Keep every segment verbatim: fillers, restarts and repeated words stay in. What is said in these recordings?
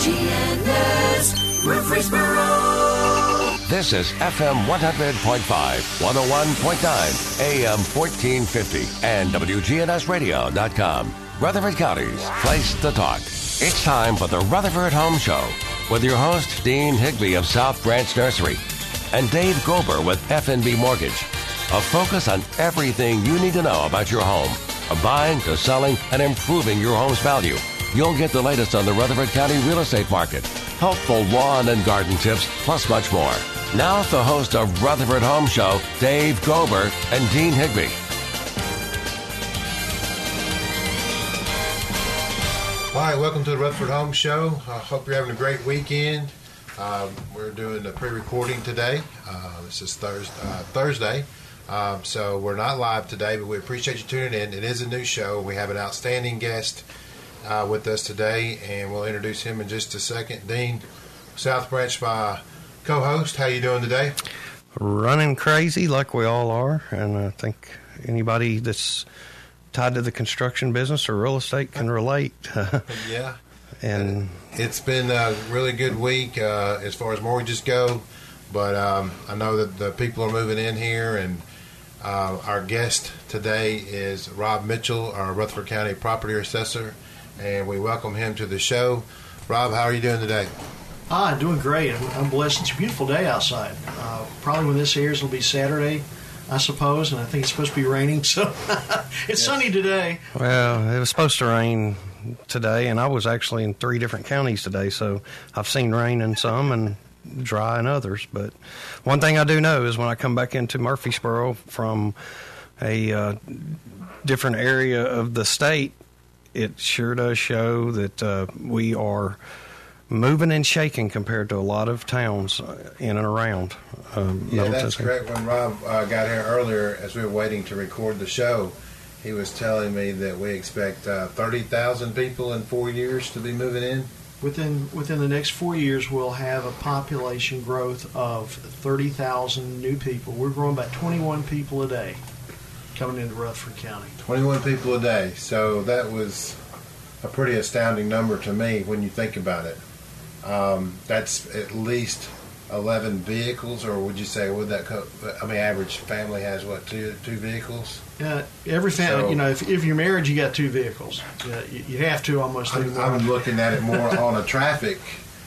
G N S Murfreesboro. This is F M one hundred point five, one oh one point nine, A M fourteen fifty, and W G N S radio dot com. Rutherford County's place to talk. It's time for the Rutherford Home Show with your host, Dean Higbee of South Branch Nursery, and Dave Gober with F N B Mortgage. A focus on everything you need to know about your home, from buying to selling and improving your home's value. You'll get the latest on the Rutherford County real estate market, helpful lawn and garden tips, plus much more. Now the host of Rutherford Home Show, Dave Gober and Dean Higbee. All right, welcome to the Rutherford Home Show. I hope you're having a great weekend. Um, we're doing a pre-recording today. Uh, this is Thursday. Uh, Thursday. Um, so we're not live today, but we appreciate you tuning in. It is a new show. We have an outstanding guest uh, with us today, and we'll introduce him in just a second. Dean, South Branch, my co-host. How you doing today? Running crazy like we all are, and I think anybody that's tied to the construction business or real estate can relate. Yeah. And it's been a really good week uh, as far as mortgages go, but um, I know that the people are moving in here, and uh, our guest today is Rob Mitchell, our Rutherford County property assessor, and we welcome him to the show. Rob, how are you doing today? Ah, doing great. I'm, I'm blessed. It's a beautiful day outside. Uh, probably when this airs, it'll be Saturday, I suppose, and I think it's supposed to be raining, so it's yes. Sunny today. Well, it was supposed to rain today, and I was actually in three different counties today, so I've seen rain in some and dry in others. But one thing I do know is when I come back into Murfreesboro from a uh, different area of the state, it sure does show that uh, we are moving and shaking compared to a lot of towns in and around. Um, yeah, that's correct. When Rob uh, got here earlier, as we were waiting to record the show, he was telling me that we expect uh, thirty thousand people in four years to be moving in. Within within the next four years, we'll have a population growth of thirty thousand new people. We're growing about twenty-one people a day coming into Rutherford County. twenty-one people a day. So that was a pretty astounding number to me when you think about it. Um, that's at least eleven vehicles, or would you say, would that co- I mean, average family has, what, two two vehicles? Yeah, every family, so, you know, if, if you're married, you got two vehicles. Yeah, you, you have to almost. I'm, I'm looking at it more on a traffic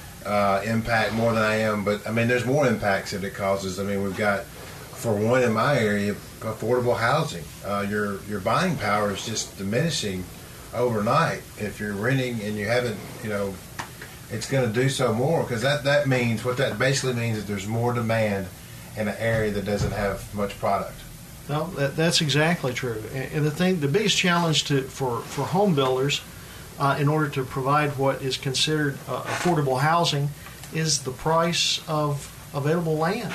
uh, impact more than I am, but, I mean, there's more impacts that it causes. I mean, we've got, for one in my area, affordable housing. Uh, your, your buying power is just diminishing overnight. If you're renting and you haven't, you know, it's going to do so more, because that, that means, what that basically means is there's more demand in an area that doesn't have much product. No, that, that's exactly true. And, and the thing, the biggest challenge to for, for home builders uh, in order to provide what is considered uh, affordable housing is the price of available land.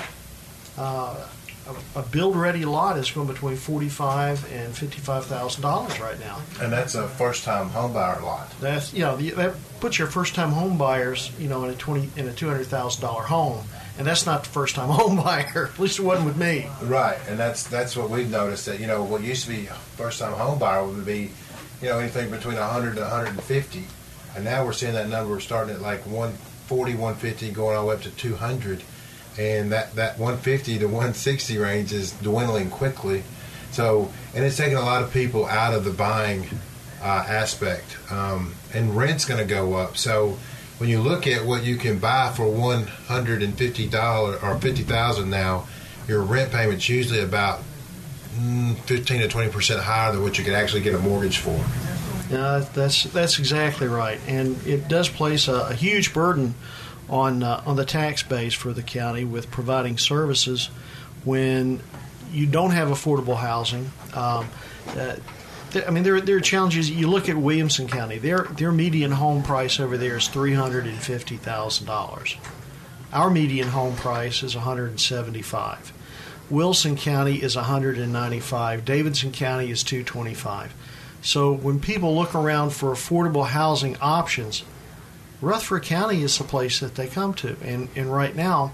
Uh, a, a build-ready lot is going between forty-five thousand dollars and fifty-five thousand dollars right now. And that's a first-time home buyer lot. That's, you know, the, that puts your first-time home buyers, you know, in a twenty in a two hundred thousand dollars home. And that's not the first-time home buyer. At least it wasn't with me. Right, and that's that's what we've noticed, that, you know, what used to be first-time home buyer would be, you know, anything between one hundred to one hundred fifty. And now we're seeing that number starting at like one forty, one fifty, going all the way up to two hundred. And that, that one fifty to one sixty range is dwindling quickly. So, and it's taking a lot of people out of the buying uh, aspect. Um, and rent's going to go up. So, when you look at what you can buy for one hundred fifty dollars or fifty thousand dollars now, your rent payment's usually about mm, fifteen to twenty percent higher than what you could actually get a mortgage for. Yeah, that's that's exactly right, and it does place a, a huge burden on uh, on the tax base for the county with providing services when you don't have affordable housing. Um, uh, I mean, there, there are challenges. You look at Williamson County, their their median home price over there is three hundred fifty thousand dollars. Our median home price is one hundred seventy-five thousand dollars. Wilson County is one hundred ninety-five thousand dollars. Davidson County is two hundred twenty-five thousand dollars. So when people look around for affordable housing options, Rutherford County is the place that they come to. And, and right now,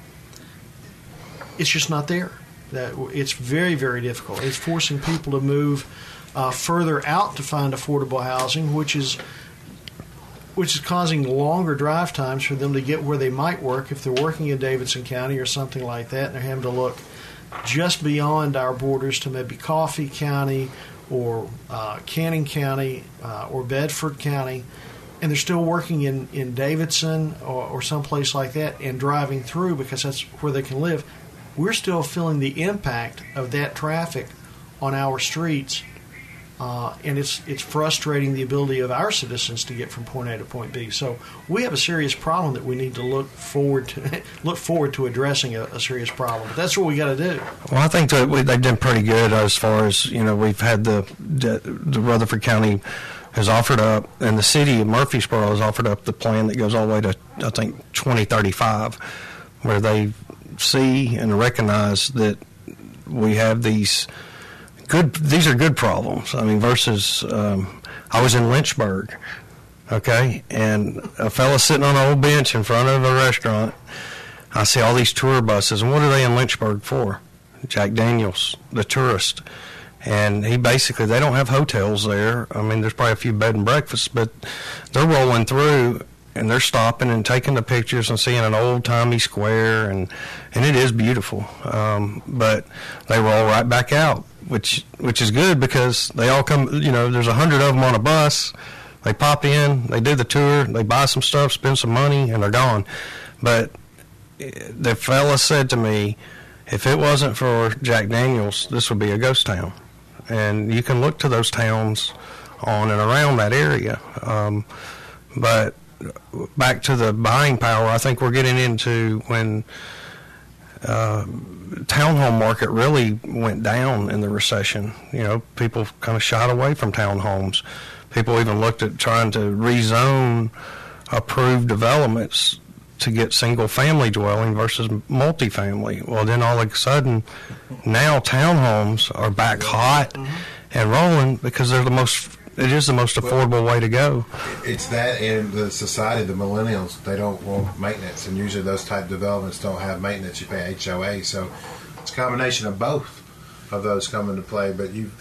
it's just not there. That it's very, very difficult. It's forcing people to move Uh, further out to find affordable housing, which is which is causing longer drive times for them to get where they might work if they're working in Davidson County or something like that, and they're having to look just beyond our borders to maybe Coffee County or uh, Canning County uh, or Bedford County, and they're still working in, in Davidson or, or someplace like that and driving through because that's where they can live. We're still feeling the impact of that traffic on our streets, uh, and it's it's frustrating the ability of our citizens to get from point A to point B. So we have a serious problem that we need to look forward to look forward to addressing a, a serious problem. But that's what we got to do. Well, I think that we, they've done pretty good as far as, you know, we've had the the Rutherford County has offered up, and the city of Murfreesboro has offered up the plan that goes all the way to, I think, twenty thirty-five, where they see and recognize that we have these good, these are good problems. I mean, versus, um, I was in Lynchburg, okay, and a fella sitting on an old bench in front of a restaurant. I see all these tour buses, and what are they in Lynchburg for? Jack Daniels, the tourist. And he basically, they don't have hotels there. I mean, there's probably a few bed and breakfasts, but they're rolling through and they're stopping and taking the pictures and seeing an old-timey square, and and it is beautiful. Um, but they roll right back out, which which is good because they all come, you know, there's a hundred of them on a bus. They pop in, they do the tour, they buy some stuff, spend some money, and they're gone. But the fella said to me, if it wasn't for Jack Daniels, this would be a ghost town. And you can look to those towns on and around that area. Um, but back to the buying power, I think we're getting into when uh, townhome market really went down in the recession. You know, people kind of shied away from townhomes. People even looked at trying to rezone approved developments to get single-family dwelling versus multifamily. Well, then all of a sudden, now townhomes are back hot mm-hmm. and rolling because they're the most. It is the most affordable well, way to go. It's that, and the society, the millennials, they don't want maintenance, and usually those type of developments don't have maintenance. You pay H O A, so it's a combination of both of those come into play. But you,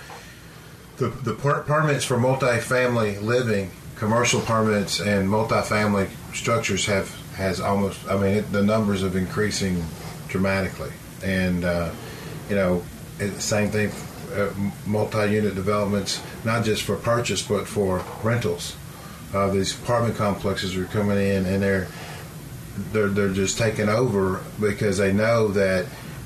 the the per- permits for multifamily living, commercial permits, and multifamily structures have. Has almost, I mean, it, the numbers are increasing dramatically. And, uh, you know, it, same thing, uh, multi-unit developments, not just for purchase, but for rentals. Uh, these apartment complexes are coming in, and they're, they're, they're just taking over because they know that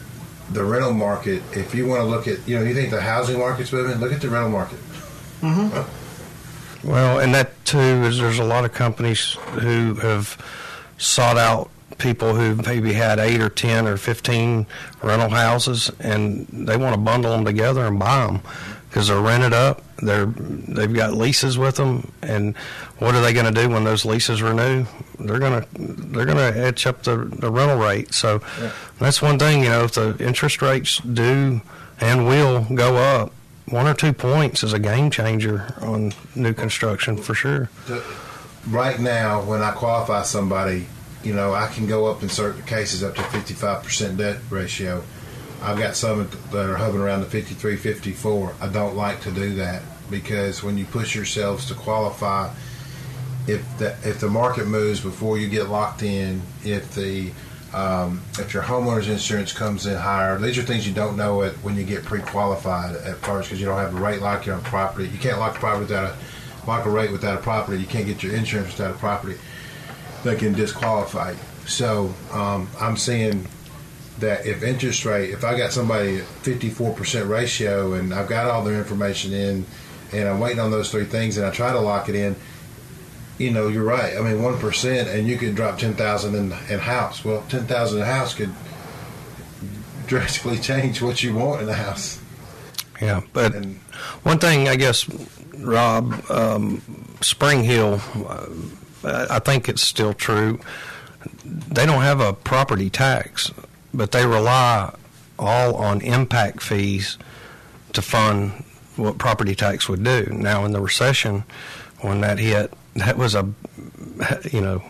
the rental market, if you want to look at, you know, you think the housing market's moving, look at the rental market. Mm-hmm. Uh, well, and that, too, is there's a lot of companies who have sought out people who maybe had eight or ten or fifteen rental houses, and they want to bundle them together and buy them because they're rented up. They're they've got leases with them, and what are they going to do when those leases renew? They're gonna they're gonna etch up the, the rental rate. So yeah. That's one thing. You know, if the interest rates do and will go up, one or two points is a game changer on new construction for sure. The, Right now, when I qualify somebody, you know, I can go up in certain cases up to fifty-five percent debt ratio. I've got some that are hovering around the fifty-three, fifty-four. I don't like to do that because when you push yourselves to qualify, if the, if the market moves before you get locked in, if the um, if your homeowner's insurance comes in higher, these are things you don't know at, when you get pre-qualified at first because you don't have a rate lock on property. You can't lock the property without a lock a rate without a property. You can't get your insurance without a property. They can disqualify you. So um, I'm seeing that if interest rate, if I got somebody at fifty-four percent ratio and I've got all their information in and I'm waiting on those three things and I try to lock it in, you know, you're right. I mean, one percent and you could drop ten thousand dollars in, in house. Well, ten thousand dollars in a house could drastically change what you want in a house. Yeah, but and, one thing, I guess, Rob, um, Spring Hill, uh, I think it's still true. They don't have a property tax, but they rely all on impact fees to fund what property tax would do. Now, in the recession, when that hit, that was a, you know,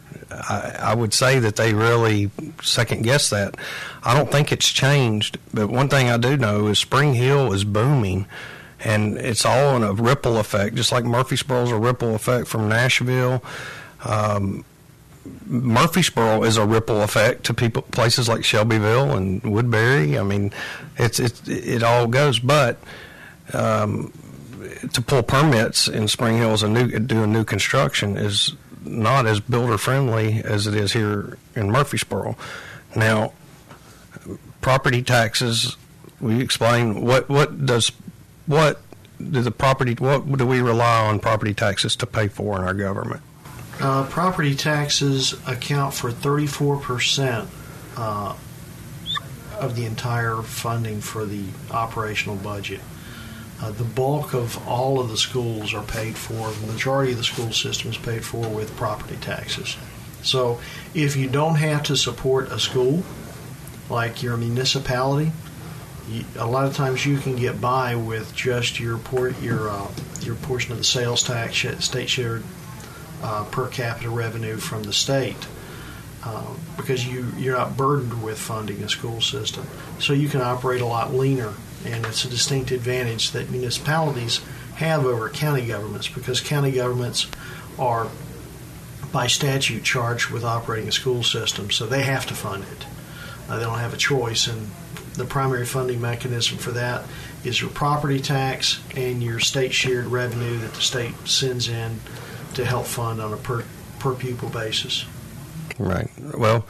I, I would say that they really second-guessed that. I don't think it's changed, but one thing I do know is Spring Hill is booming, and it's all in a ripple effect, just like Murfreesboro is a ripple effect from Nashville. Um, Murfreesboro is a ripple effect to people, places like Shelbyville and Woodbury. I mean, it's it's it all goes. But um, to pull permits in Spring Hill as a new doing new construction is not as builder friendly as it is here in Murfreesboro. Now, property taxes. We explain what what does what do the property what do we rely on property taxes to pay for in our government? Uh, property taxes account for thirty-four percent uh, of the entire funding for the operational budget. Uh, the bulk of all of the schools are paid for, the majority of the school system is paid for with property taxes. So if you don't have to support a school, like your municipality, you, a lot of times you can get by with just your por- your uh, your portion of the sales tax, state shared uh, per capita revenue from the state, uh, because you you're not burdened with funding a school system. So you can operate a lot leaner. And it's a distinct advantage that municipalities have over county governments, because county governments are, by statute, charged with operating a school system, so they have to fund it. Uh, they don't have a choice, and the primary funding mechanism for that is your property tax and your state shared revenue that the state sends in to help fund on a per, per pupil basis. Right. Well,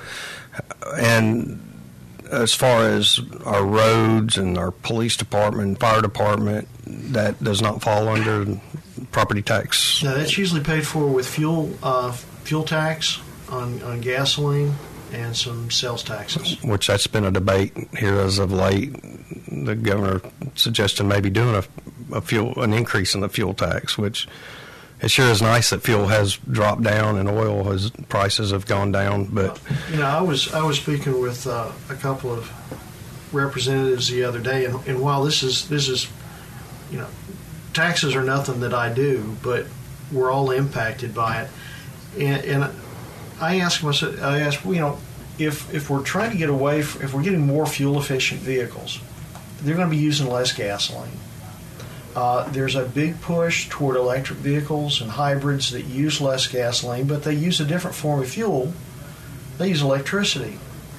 and as far as our roads and our police department, fire department, that does not fall under property tax. Now, that's usually paid for with fuel uh, fuel tax on, on gasoline and some sales taxes. Which that's been a debate here as of late. The governor suggested maybe doing a, a fuel an increase in the fuel tax, which it sure is nice that fuel has dropped down and oil has prices have gone down. But you know, I was I was speaking with uh, a couple of representatives the other day, and, and while this is this is you know, taxes are nothing that I do, but we're all impacted by it. And, and I asked myself, I asked, you know, if if we're trying to get away, from, if we're getting more fuel efficient vehicles, they're going to be using less gasoline. Uh, there's a big push toward electric vehicles and hybrids that use less gasoline, but they use a different form of fuel. They use electricity.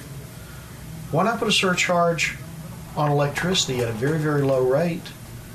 Why not put a surcharge on electricity at a very, very low rate,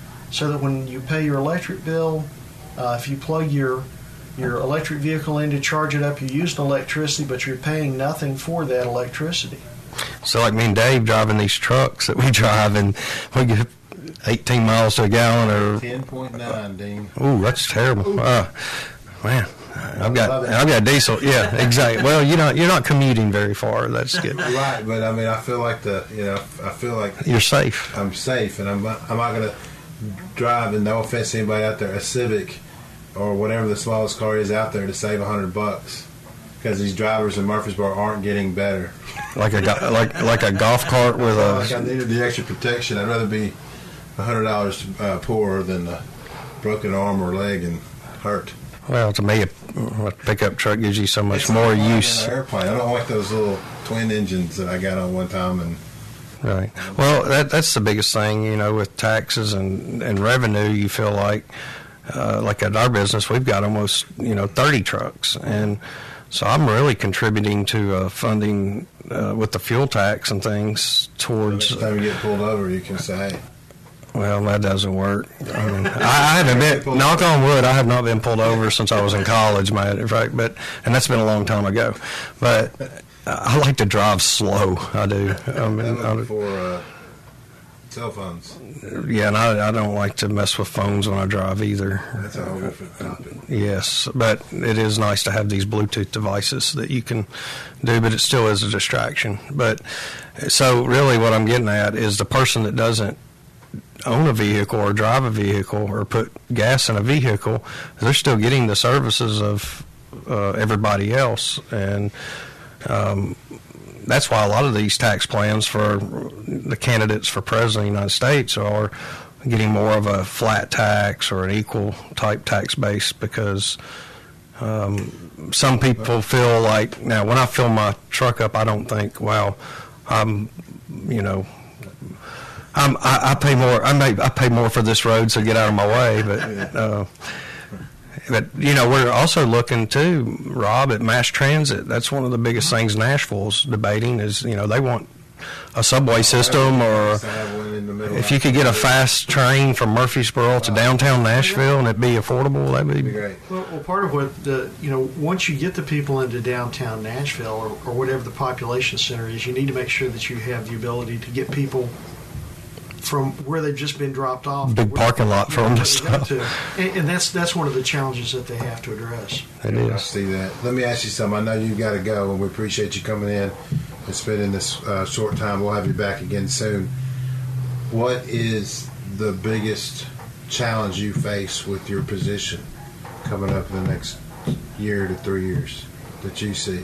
so that when you pay your electric bill, uh, if you plug your your electric vehicle in to charge it up, you're using electricity, but you're paying nothing for that electricity. So like me and Dave driving these trucks that we drive, and we get eighteen miles to a gallon, or ten point nine, Dean. Ooh, that's terrible. Uh, man, I've got I've got diesel. Yeah, exactly. Well, you're not you're not commuting very far. That's good. Right, but I mean, I feel like the you know I feel like you're safe. I'm safe, and I'm I'm not going to drive. And no offense to anybody out there, a Civic or whatever the smallest car is out there to save a hundred bucks, because these drivers in Murfreesboro aren't getting better. Like a go- like like a golf cart with a. Like I needed the extra protection. I'd rather be a hundred dollars uh, poorer than a broken arm or leg and hurt. Well, to me, a, a pickup truck gives you so much it's more like use. An airplane. I don't like those little twin engines that I got on one time. And right. Well, that, that's the biggest thing, you know, with taxes and, and revenue. You feel like, uh, like at our business, we've got almost, you know, thirty trucks, and so I'm really contributing to uh, funding uh, with the fuel tax and things towards. Next time you get pulled over, you can say, hey. Well, that doesn't work. I mean, I, I haven't been, knock on wood, I have not been pulled over since I was in college, matter of fact, but, and that's been a long time ago. But I like to drive slow. I do. I mean, I for uh, cell phones. Yeah, and I, I don't like to mess with phones when I drive either. That's a whole different topic. Yes, but it is nice to have these Bluetooth devices that you can do, but it still is a distraction. But so really what I'm getting at is the person that doesn't own a vehicle or drive a vehicle or put gas in a vehicle, they're still getting the services of uh, everybody else. And um, that's why a lot of these tax plans for the candidates for president of the United States are getting more of a flat tax or an equal type tax base, because um, some people feel like, now when I fill my truck up, I don't think, wow, I'm, you know, I'm, I, I pay more. I may I pay more for this road, so get out of my way. But uh, but you know, we're also looking too, Rob, at mass transit. That's one of the biggest things Nashville's debating. Is you know they want a subway system, or if you could get a fast train from Murfreesboro to downtown Nashville and it'd be affordable, that'd be great. Well, well, part of what the you know once you get the people into downtown Nashville or, or whatever the population center is, you need to make sure that you have the ability to get people from where they've just been dropped off. Big parking lot for them to stop. To. And, and that's that's one of the challenges that they have to address. It I is. see that. Let me ask you something. I know you've got to go, and we appreciate you coming in and spending this uh, short time. We'll have you back again soon. What is the biggest challenge you face with your position coming up in the next year to three years that you see?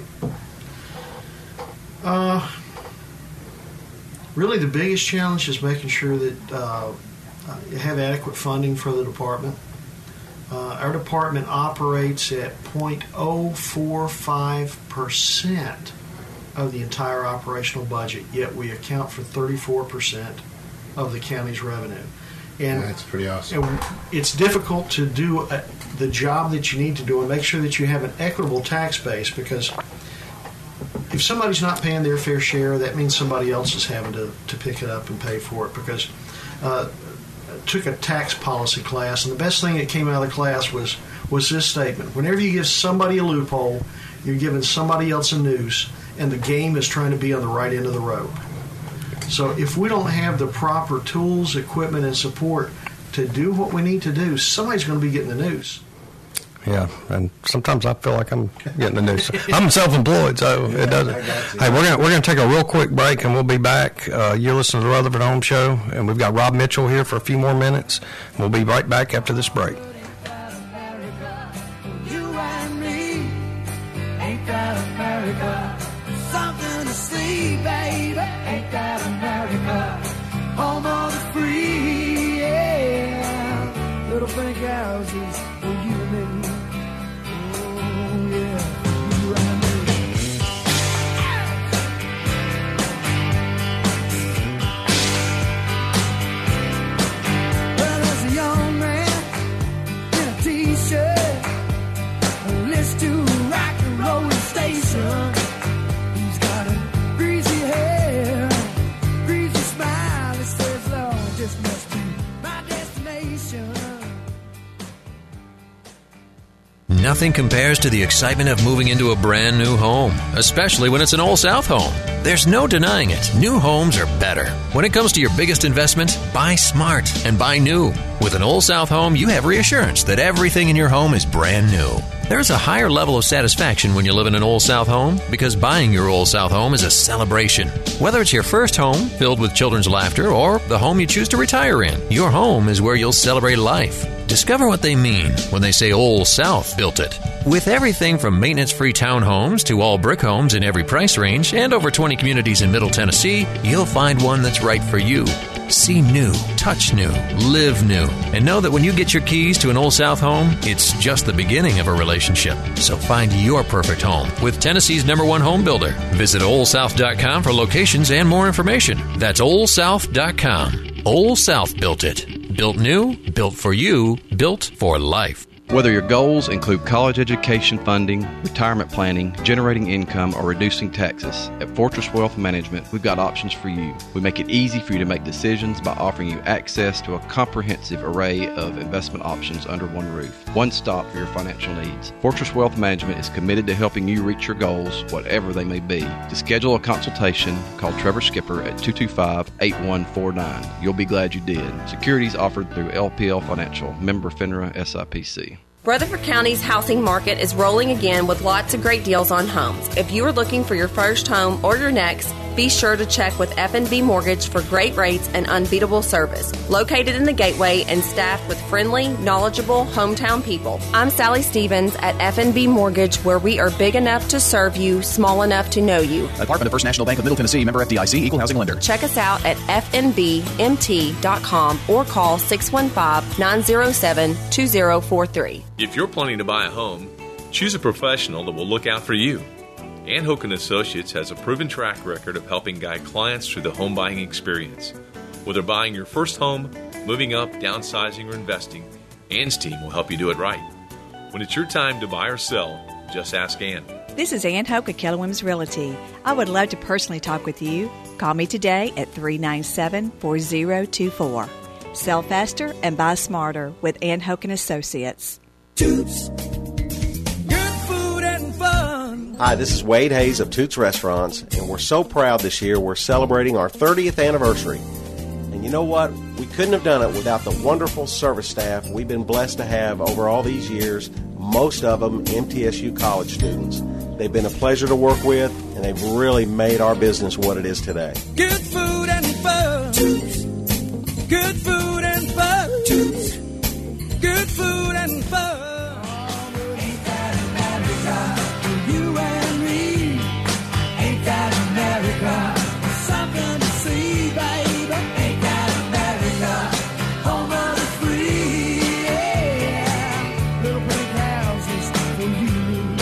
Uh, really, the biggest challenge is making sure that uh, you have adequate funding for the department. Uh, our department operates at zero point zero four five percent of the entire operational budget, yet we account for thirty-four percent of the county's revenue. And That's pretty awesome. And it's difficult to do a, the job that you need to do and make sure that you have an equitable tax base, because if somebody's not paying their fair share, that means somebody else is having to, to pick it up and pay for it. Because uh, I took a tax policy class, and the best thing that came out of the class was, was this statement. Whenever you give somebody a loophole, you're giving somebody else a noose, and the game is trying to be on the right end of the rope. So if we don't have the proper tools, equipment, and support to do what we need to do, somebody's going to be getting the noose. Yeah, and sometimes I feel like I'm getting the news. I'm self-employed, so it doesn't. Hey, we're gonna we're gonna take a real quick break, and we'll be back. Uh, you're listening to the Rutherford Home Show, and we've got Rob Mitchell here for a few more minutes. We'll be right back after this break. You and me, ain't that America? Something to see, baby. Ain't that America? Home of the free, yeah. Little pink houses for you and me. Oh, yeah. You and me. Well, there's a young man in a t-shirt, a list to rock and roll station. He's got a greasy hair, greasy smile. He says, Lord, this must be my destination. Nothing compares to the excitement of moving into a brand new home, especially when it's an Old South home. There's no denying it. New homes are better. When it comes to your biggest investment, buy smart and buy new. With an Old South home, you have reassurance that everything in your home is brand new. There's a higher level of satisfaction when you live in an Old South home, because buying your Old South home is a celebration. Whether it's your first home, filled with children's laughter, or the home you choose to retire in, your home is where you'll celebrate life. Discover what they mean when they say Old South built it. With everything from maintenance-free townhomes to all brick homes in every price range and over twenty communities in Middle Tennessee, you'll find one that's right for you. See new, touch new, live new, and know that when you get your keys to an Old South home, it's just the beginning of a relationship. So find your perfect home with Tennessee's number one home builder. Visit old south dot com for locations and more information. That's old south dot com. Old South built it. Built new, built for you, built for life. Whether your goals include college education funding, retirement planning, generating income, or reducing taxes, at Fortress Wealth Management, we've got options for you. We make it easy for you to make decisions by offering you access to a comprehensive array of investment options under one roof. One stop for your financial needs. Fortress Wealth Management is committed to helping you reach your goals, whatever they may be. To schedule a consultation, call Trevor Skipper at two two five, eight one four nine. You'll be glad you did. Securities offered through L P L Financial, member FINRA S I P C. Rutherford County's housing market is rolling again with lots of great deals on homes. If you are looking for your first home or your next, be sure to check with F and B Mortgage for great rates and unbeatable service. Located in the Gateway and staffed with friendly, knowledgeable, hometown people. I'm Sally Stevens at F and B Mortgage, where we are big enough to serve you, small enough to know you. Department of First National Bank of Middle Tennessee, member F D I C, equal housing lender. Check us out at f n b m t dot com or call six one five, nine zero seven, two zero four three. If you're planning to buy a home, choose a professional that will look out for you. Ann Hook and Associates has a proven track record of helping guide clients through the home buying experience. Whether buying your first home, moving up, downsizing, or investing, Ann's team will help you do it right. When it's your time to buy or sell, just ask Ann. This is Ann Hoke of Keller Williams Realty. I would love to personally talk with you. Call me today at three nine seven, four zero two four. Sell faster and buy smarter with Ann Hoke and Associates. Toots. Good food and fun. Hi, this is Wade Hayes of Toots Restaurants, and we're so proud this year we're celebrating our thirtieth anniversary. And you know what? We couldn't have done it without the wonderful service staff we've been blessed to have over all these years, most of them M T S U college students. They've been a pleasure to work with, and they've really made our business what it is today. Good food and fun. Toots. Good food and fun. Toots. Good food and fun. Oh, ain't that America? For you and me. Ain't that America? Something to see, baby. Ain't that America? Home of the free. Yeah. Little pink houses for you.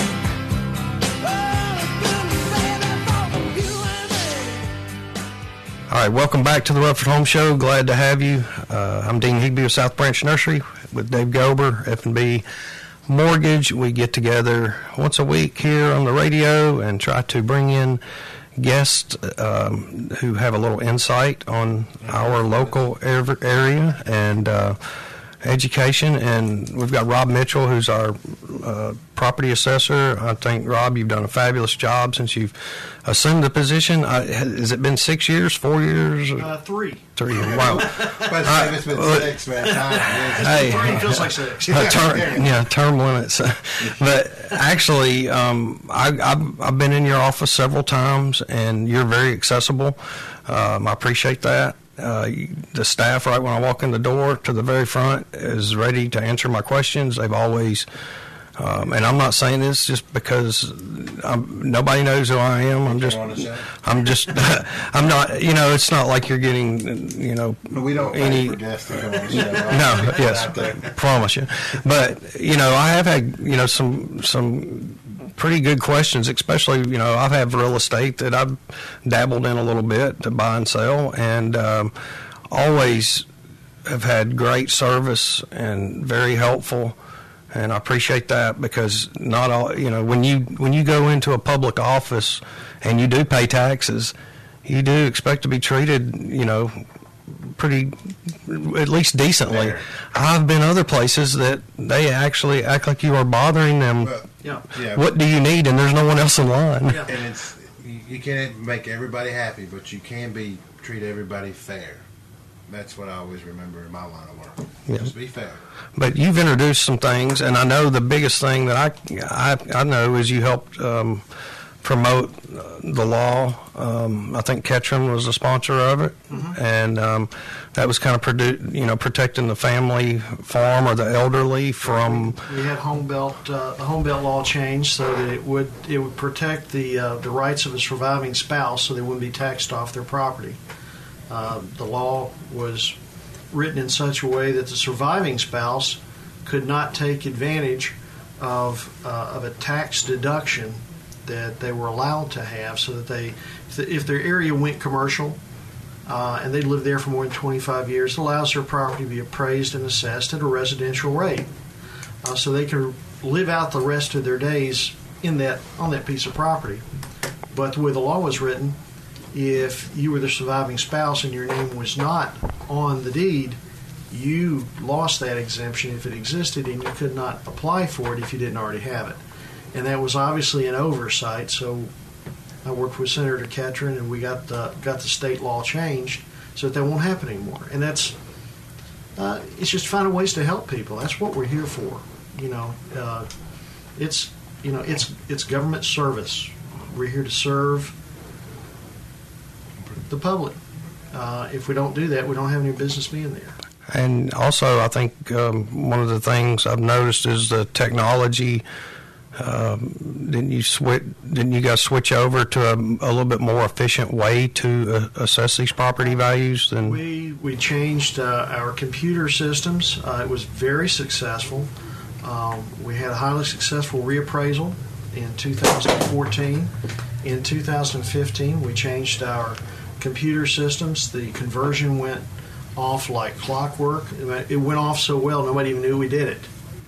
All right, welcome back to the Rutherford Home Show. Glad to have you. Uh, I'm Dean Higby of South Branch Nursery with Dave Gober, F and B Mortgage. We get together once a week here on the radio and try to bring in guests um, who have a little insight on our local area and uh, education. And we've got Rob Mitchell, who's our uh, property assessor. I think, Rob, you've done a fabulous job since you've assumed the position. I, has it been six years, four years? Uh, three. Three. Wow. But uh, it's been uh, six, man. Hey, three feels like six. Uh, term, yeah, term limits. But actually, um, I, I've, I've been in your office several times, and you're very accessible. Um, I appreciate that. Uh, the staff, right when I walk in the door to the very front, is ready to answer my questions. They've always, um, and I'm not saying this just because I'm, nobody knows who I am. I'm just, I'm just, I'm not. You know, it's not like you're getting, you know, we don't any. for guests to come on the show. No, yes, promise you. But you know, I have had, you know, some some. pretty good questions, especially, you know, I have real estate that I've dabbled in a little bit to buy and sell, and um, always have had great service and very helpful, and I appreciate that because not all, you know, when you when you go into a public office and you do pay taxes, you do expect to be treated, you know, pretty, at least decently. Better. I've been other places that they actually act like you are bothering them. Well, Yeah. yeah. What do you need? And there's no one else in line. Yeah. And it's you, you can't make everybody happy, but you can be treat everybody fair. That's what I always remember in my line of work. Yeah. Just be fair. But you've introduced some things, and I know the biggest thing that I I, I know is you helped um, promote uh, the law. Um, I think Ketron was a sponsor of it, Mm-hmm. and um, that was kind of produ- you know protecting the family farm or the elderly from. We had home belt uh, the home belt law changed so that it would it would protect the uh, the rights of a surviving spouse, so they wouldn't be taxed off their property. Uh, the law was written in such a way that the surviving spouse could not take advantage of uh, of a tax deduction that they were allowed to have, so that they, if their area went commercial uh, and they lived there for more than twenty-five years, it allows their property to be appraised and assessed at a residential rate, uh, so they can live out the rest of their days in that on that piece of property. But the way the law was written, if you were the surviving spouse and your name was not on the deed, you lost that exemption if it existed, and you could not apply for it if you didn't already have it. And that was obviously an oversight. So I worked with Senator Ketron, and we got the got the state law changed so that that won't happen anymore. And that's uh, it's just finding ways to help people. That's what we're here for. You know, uh, it's you know it's it's government service. We're here to serve the public. Uh, if we don't do that, we don't have any business being there. And also, I think um, one of the things I've noticed is the technology. Um, didn't you switch? Didn't you guys switch over to a, a little bit more efficient way to uh, assess these property values? Than we we changed uh, our computer systems. Uh, it was very successful. Um, we had a highly successful reappraisal in two thousand fourteen. In two thousand fifteen, we changed our computer systems. The conversion went off like clockwork. It went off so well, nobody even knew we did it.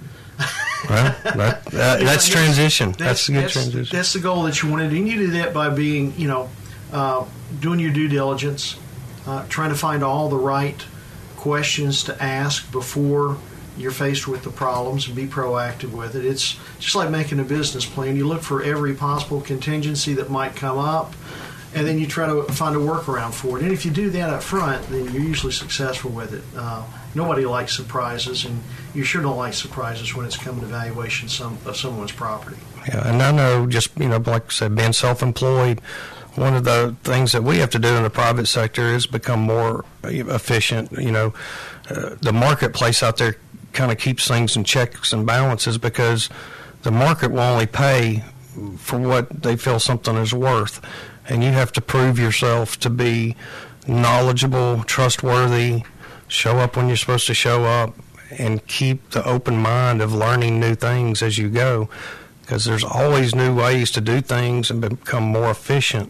Well, that, that, that's transition. That's, that's a good that's, transition. That's the goal that you want to do. And you do that by being, you know, uh, doing your due diligence, uh, trying to find all the right questions to ask before you're faced with the problems, and be proactive with it. It's just like making a business plan. You look for every possible contingency that might come up, and then you try to find a workaround for it. And if you do that up front, then you're usually successful with it. Uh, nobody likes surprises, and you sure don't like surprises when it's coming to valuation some, of someone's property. Yeah, and I know, just, you know, like I said, being self-employed, one of the things that we have to do in the private sector is become more efficient. You know, uh, the marketplace out there kind of keeps things in checks and balances, because the market will only pay for what they feel something is worth, and you have to prove yourself to be knowledgeable, trustworthy, show up when you're supposed to show up, and keep the open mind of learning new things as you go, because there's always new ways to do things and become more efficient.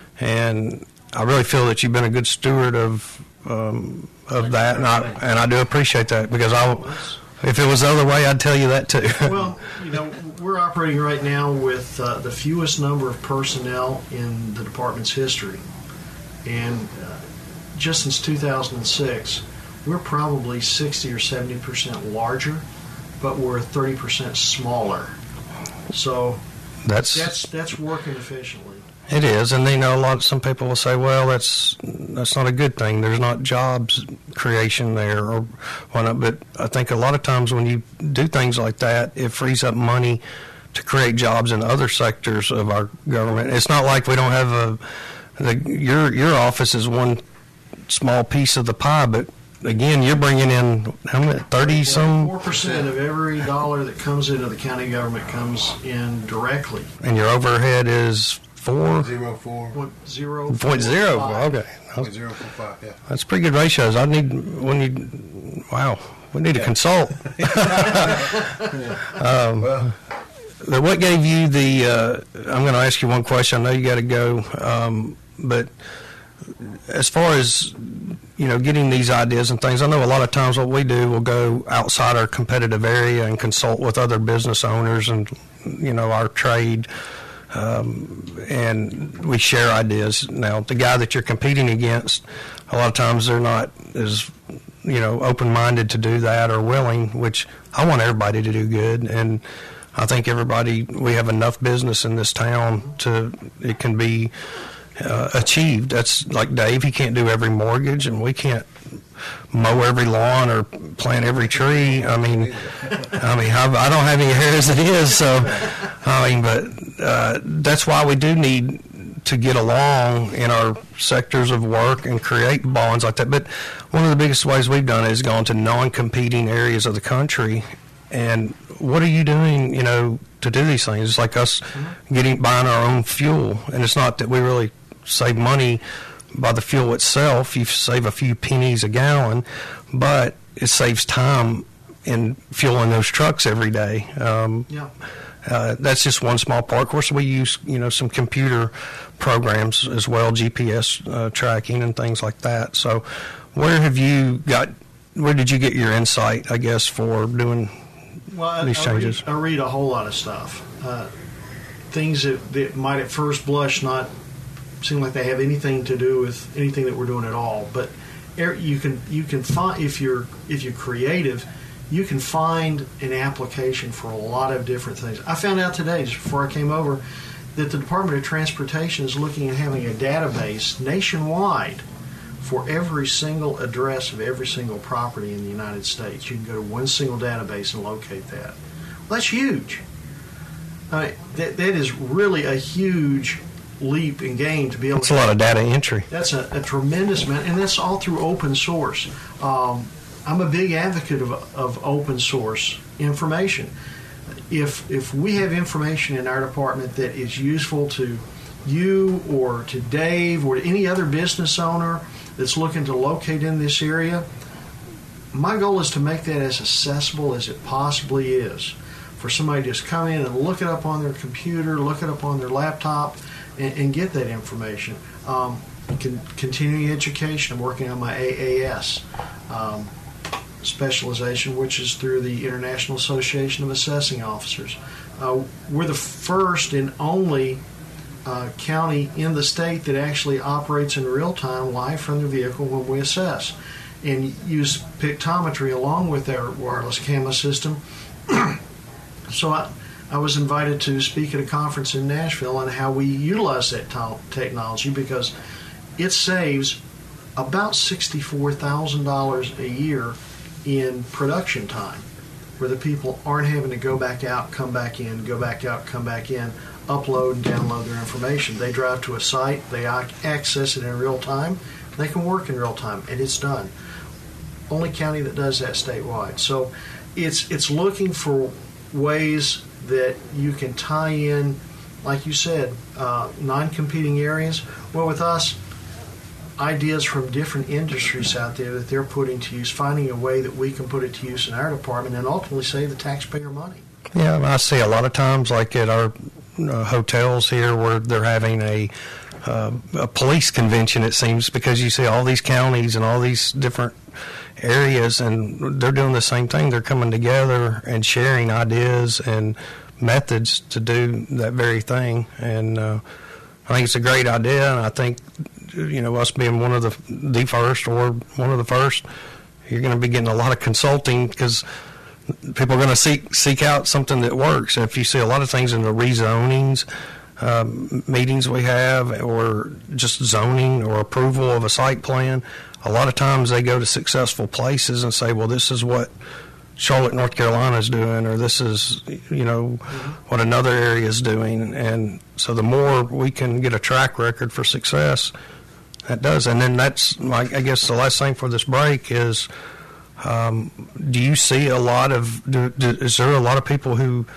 And I really feel that you've been a good steward of um, of that, and I and I do appreciate that, because I, if it was the other way, I'd tell you that too. Well, you know, we're operating right now with uh, the fewest number of personnel in the department's history, and uh, just since two thousand six, we're probably sixty or seventy percent larger, but we're thirty percent smaller. So that's that's that's working efficiently. It is, and you know, a lot. Some people will say, "Well, that's that's not a good thing. There's not jobs creation there, or whatnot." But I think a lot of times when you do things like that, it frees up money to create jobs in other sectors of our government. It's not like we don't have a. The, your your office is one small piece of the pie, but again, you're bringing in how many? Thirty some. Four percent of every dollar that comes into the county government comes in directly. And your overhead is. Four zero four point zero point zero. Okay, point zero four five. Yeah, that's pretty good ratios. I need when you. Wow, we need to yeah. consult. um, well, what gave you the? Uh, I'm going to ask you one question. I know you got to go, um, but as far as you know, getting these ideas and things, I know a lot of times what we do, we'll go outside our competitive area and consult with other business owners and you know our trade. Um, and we share ideas. Now, the guy that you're competing against, a lot of times they're not as, you know, open-minded to do that or willing, which I want everybody to do good. And I think everybody, we have enough business in this town to, it can be uh, achieved. That's like Dave, he can't do every mortgage, and we can't mow every lawn or plant every tree. I mean, I mean, I don't have any hair as it is, so I mean, but uh, that's why we do need to get along in our sectors of work and create bonds like that. But one of the biggest ways we've done it is gone to non-competing areas of the country. And what are you doing, you know, to do these things? It's like us getting buying our own fuel, and it's not that we really save money by the fuel itself. You save a few pennies a gallon, but it saves time in fueling those trucks every day. Um, yeah. Uh, that's just one small part. Of course, we use you know some computer programs as well, G P S uh, tracking and things like that. So, where have you got? Where did you get your insight? I guess for doing well, these I, changes. I read, I read a whole lot of stuff. Uh, things that, that might at first blush not seem like they have anything to do with anything that we're doing at all. But you can you can find if you're if you're creative. You can find an application for a lot of different things. I found out today, just before I came over, that the Department of Transportation is looking at having a database nationwide for every single address of every single property in the United States. You can go to one single database and locate that. Well, that's huge. I mean, that, that is really a huge leap in game to be able that's to... That's a lot of data entry. That's a, a tremendous amount, and that's all through open source. Um, I'm a big advocate of, of open source information. If if we have information in our department that is useful to you or to Dave or to any other business owner that's looking to locate in this area, my goal is to make that as accessible as it possibly is. For somebody to just come in and look it up on their computer, look it up on their laptop, and, and get that information. Um, con- continuing education. I'm working on my A A S um, specialization, which is through the International Association of Assessing Officers. Uh, we're the first and only uh, county in the state that actually operates in real time, live from the vehicle when we assess, and use pictometry along with our wireless camera system. So I, I was invited to speak at a conference in Nashville on how we utilize that to- technology because it saves about sixty-four thousand dollars a year in production time, where the people aren't having to go back out, come back in, go back out, come back in, upload and download their information. They drive to a site, they access it in real time, they can work in real time, and it's done. Only county that does that statewide. So it's it's looking for ways that you can tie in, like you said, uh, non-competing areas. Well, with us, ideas from different industries out there that they're putting to use, finding a way that we can put it to use in our department and ultimately save the taxpayer money. Yeah, I see a lot of times, like at our uh, hotels here, where they're having a uh, a police convention, it seems, because you see all these counties and all these different areas, and they're doing the same thing. They're coming together and sharing ideas and methods to do that very thing. And uh, I think it's a great idea, and I think, you know, us being one of the the first or one of the first, you're going to be getting a lot of consulting because people are going to seek seek out something that works. And if you see a lot of things in the rezonings um, meetings we have, or just zoning or approval of a site plan, a lot of times they go to successful places and say, well, this is what Charlotte, North Carolina is doing, or this is, you know, what another area is doing. And so the more we can get a track record for success, that does. And then that's, my, I guess, the last thing for this break is, um, do you see a lot of, do, do, is there a lot of people who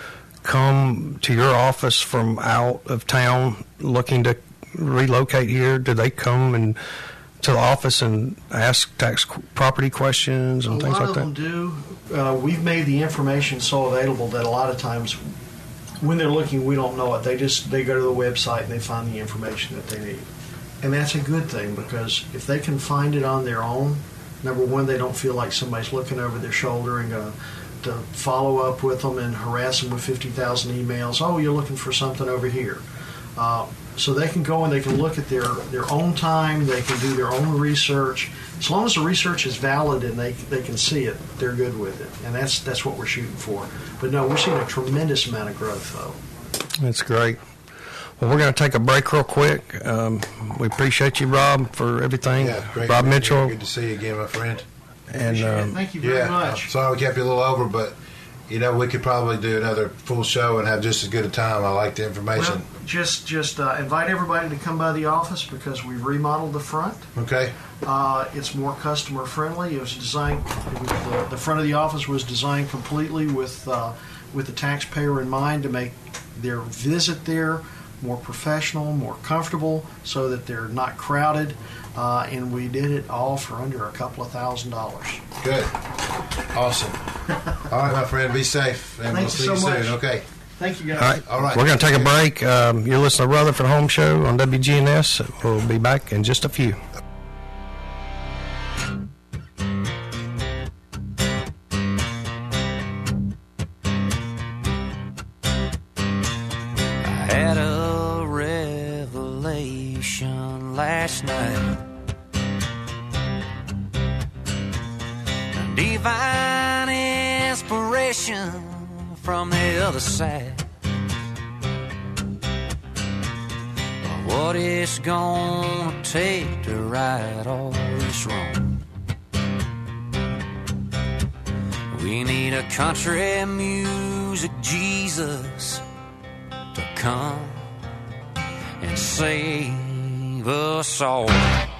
come to your office from out of town looking to relocate here? Do they come and to the office and ask tax property questions and a things like that? A lot that? of them do. Uh, we've made the information so available that a lot of times when they're looking, we don't know it. They just they go to the website and they find the information that they need. And that's a good thing, because if they can find it on their own, number one, they don't feel like somebody's looking over their shoulder and going to follow up with them and harass them with fifty thousand emails. Oh, you're looking for something over here. Uh, so they can go and they can look at their, their own time, they can do their own research. As long as the research is valid and they they can see it, they're good with it. And that's that's what we're shooting for. But no, we're seeing a tremendous amount of growth, though. That's great. Well, we're going to take a break real quick. Um, we appreciate you, Rob, for everything. Yeah, great. Rob Mitchell. Good to see you again, my friend. And um, thank you very yeah, much. I'm sorry we kept you a little over, but you know, we could probably do another full show and have just as good a time. I like the information. Well, just just uh, invite everybody to come by the office, because we've remodeled the front. Okay. Uh, it's more customer friendly. It was designed. It was, the, the front of the office was designed completely with uh, with the taxpayer in mind, to make their visit there more professional, more comfortable, so that they're not crowded. Uh, and we did it all for under a couple of thousand dollars. Good. Awesome. All right, my friend, be safe, and Thank we'll see you you so soon. much. Okay. Thank you, guys. All right. All right. We're going to take a break. Um, you're listening to Rutherford Home Show on W G N S. We'll be back in just a few. I had a revelation last night. Divine inspiration from the other side. What it's gonna take to right all this wrong. We need a country music Jesus to come and save us all.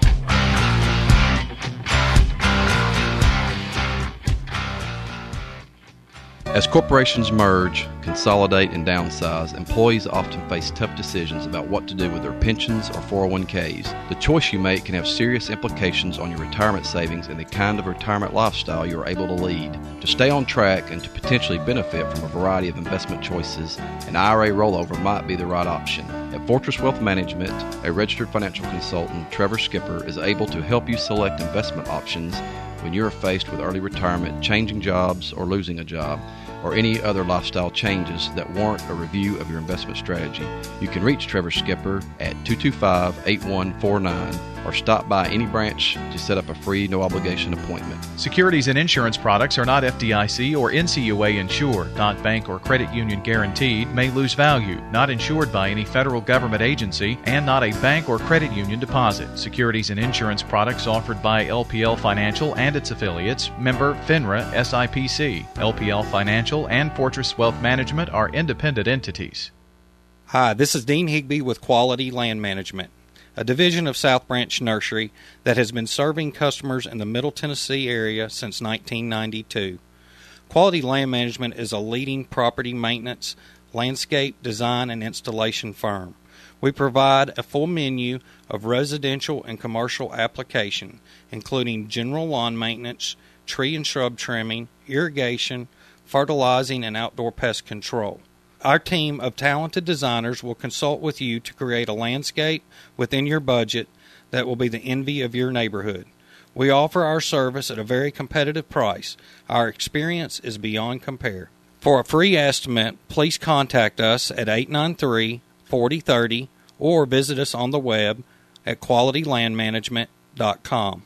As corporations merge, consolidate, and downsize, employees often face tough decisions about what to do with their pensions or four oh one k's. The choice you make can have serious implications on your retirement savings and the kind of retirement lifestyle you are able to lead. To stay on track and to potentially benefit from a variety of investment choices, an I R A rollover might be the right option. At Fortress Wealth Management, a registered financial consultant, Trevor Skipper, is able to help you select investment options when you are faced with early retirement, changing jobs, or losing a job, or any other lifestyle changes that warrant a review of your investment strategy. You can reach Trevor Skipper at two two five, eight one four nine or stop by any branch to set up a free, no-obligation appointment. Securities and insurance products are not F D I C or N C U A insured, not bank or credit union guaranteed, may lose value, not insured by any federal government agency, and not a bank or credit union deposit. Securities and insurance products offered by L P L Financial and its affiliates, member FINRA S I P C. L P L Financial and Fortress Wealth Management are independent entities. Hi, this is Dean Higbee with Quality Land Management, a division of South Branch Nursery that has been serving customers in the Middle Tennessee area since nineteen ninety-two. Quality Land Management is a leading property maintenance, landscape, design, and installation firm. We provide a full menu of residential and commercial application, including general lawn maintenance, tree and shrub trimming, irrigation, fertilizing, and outdoor pest control. Our team of talented designers will consult with you to create a landscape within your budget that will be the envy of your neighborhood. We offer our service at a very competitive price. Our experience is beyond compare. For a free estimate, please contact us at eight nine three, four zero three zero or visit us on the web at quality land management dot com.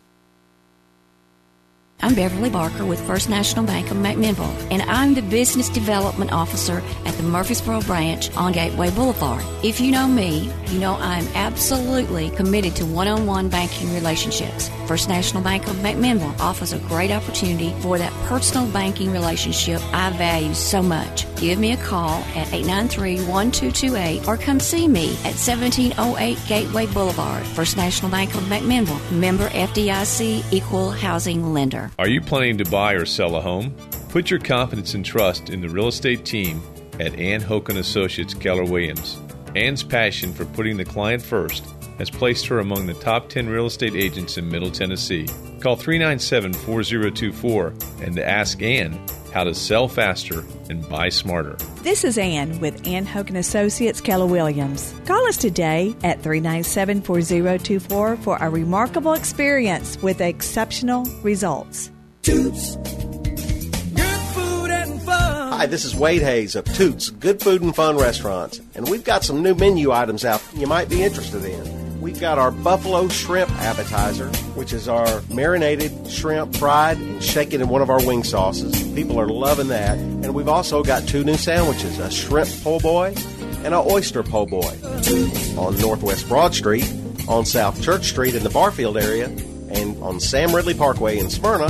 I'm Beverly Barker with First National Bank of McMinnville, and I'm the Business Development Officer at the Murfreesboro branch on Gateway Boulevard. If you know me, you know I'm absolutely committed to one-on-one banking relationships. First National Bank of McMinnville offers a great opportunity for that personal banking relationship I value so much. Give me a call at eight nine three, one two two eight or come see me at seventeen oh eight Gateway Boulevard. First National Bank of McMinnville, member F D I C, equal housing lender. Are you planning to buy or sell a home? Put your confidence and trust in the real estate team at Ann Hoken Associates Keller Williams. Ann's passion for putting the client first has placed her among the top ten real estate agents in Middle Tennessee. Call three nine seven, four zero two four and ask Ann how to sell faster and buy smarter. This is Ann with Ann Hoken Associates Keller Williams. Call us today at three nine seven, four zero two four for a remarkable experience with exceptional results. Toots. Good food and fun. Hi, this is Wade Hayes of Toots Good Food and Fun Restaurants, and we've got some new menu items out you might be interested in. We've got our buffalo shrimp appetizer, which is our marinated shrimp fried and shaken in one of our wing sauces. People are loving that. And we've also got two new sandwiches, a shrimp po' boy and an oyster po' boy. On Northwest Broad Street, on South Church Street in the Barfield area, and on Sam Ridley Parkway in Smyrna.